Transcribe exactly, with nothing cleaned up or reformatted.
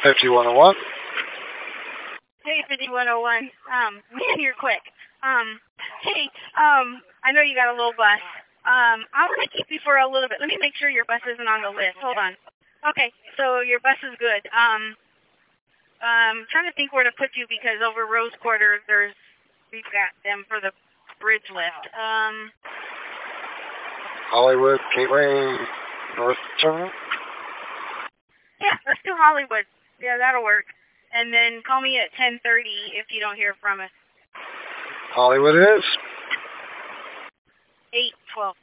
fifty-one oh one. Hey, fifty-one oh one. Um, you're quick. Um, hey, um, I know you got a little bus. Um, I'm going to keep you for a little bit. Let me make sure your bus isn't on the list. Hold on. Okay, so your bus is good. Um, um, trying to think where to put you because over Rose Quarter, there's, we've got them for the bridge lift. Um, Hollywood, Gateway, North Terminal. yeah, let's do Hollywood. Yeah, that'll work. And then call me at ten thirty if you don't hear from us. Hollywood is eight twelve.